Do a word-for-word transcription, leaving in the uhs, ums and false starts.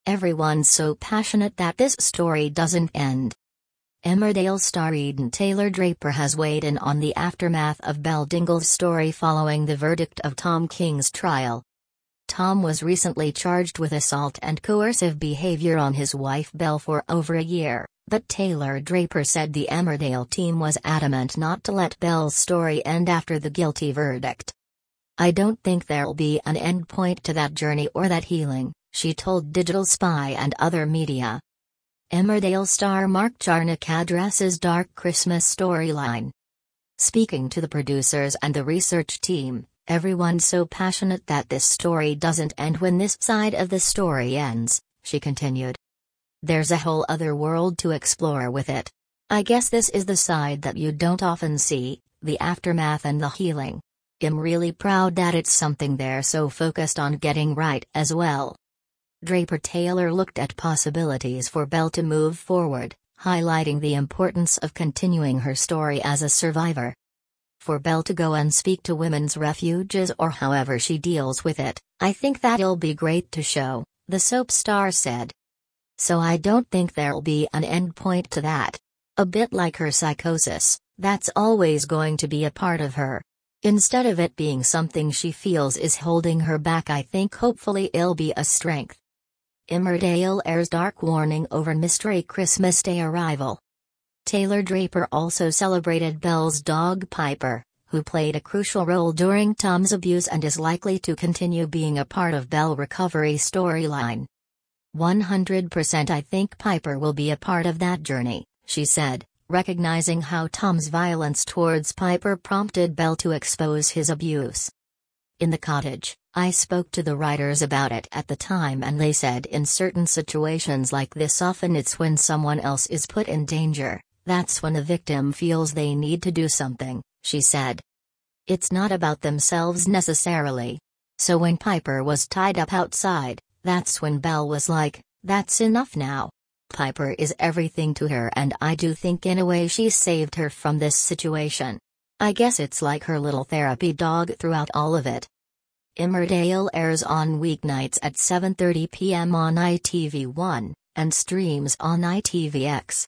Everyone's so passionate that this story doesn't end. Emmerdale star Eden Taylor Draper has weighed in on the aftermath of Belle Dingle's story following the verdict of Tom King's trial. Tom was recently charged with assault and coercive behavior on his wife Belle for over a year, but Taylor Draper said the Emmerdale team was adamant not to let Belle's story end after the guilty verdict. "I don't think there'll be an end point to that journey or that healing," she told Digital Spy and other media. Emmerdale star Mark Jarnac addresses dark Christmas storyline. Speaking to the producers and the research team, "Everyone's so passionate that this story doesn't end when this side of the story ends," she continued. "There's a whole other world to explore with it. I guess this is the side that you don't often see, the aftermath and the healing. I'm really proud that it's something they're so focused on getting right as well." Draper Taylor looked at possibilities for Belle to move forward, highlighting the importance of continuing her story as a survivor. "For Belle to go and speak to women's refuges or however she deals with it, I think that'll be great to show," the soap star said. "So I don't think there'll be an end point to that. A bit like her psychosis, that's always going to be a part of her. Instead of it being something she feels is holding her back, I think hopefully it'll be a strength." Emmerdale airs dark warning over mystery Christmas Day arrival. Taylor Draper also celebrated Belle's dog Piper, who played a crucial role during Tom's abuse and is likely to continue being a part of Belle recovery storyline. one hundred percent I think Piper will be a part of that journey," she said, recognizing how Tom's violence towards Piper prompted Belle to expose his abuse. "In the cottage, I spoke to the writers about it at the time and they said in certain situations like this often it's when someone else is put in danger, that's when the victim feels they need to do something," she said. "It's not about themselves necessarily. So when Piper was tied up outside, that's when Belle was like, that's enough now. Piper is everything to her and I do think in a way she saved her from this situation. I guess it's like her little therapy dog throughout all of it." Emmerdale airs on weeknights at seven thirty p m on I T V one, and streams on I T V X.